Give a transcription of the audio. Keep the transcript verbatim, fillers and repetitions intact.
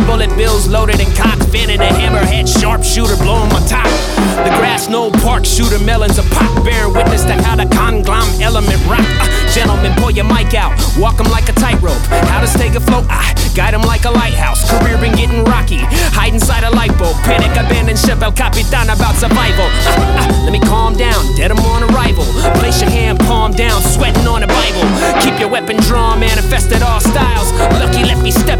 bullet bills loaded and cocked, fanning a hammerhead sharpshooter blowing my top. The grass knoll park shooter melons a pop, bearing witness to how the conglom element rock. Uh, gentlemen, pull your mic out, walk 'em like a tightrope. How to stay afloat? I guide 'em like a lighthouse. Career been getting rocky, hide inside a light bulb. Panic, abandon ship, El Capitan about survival. Uh, uh, let me calm down.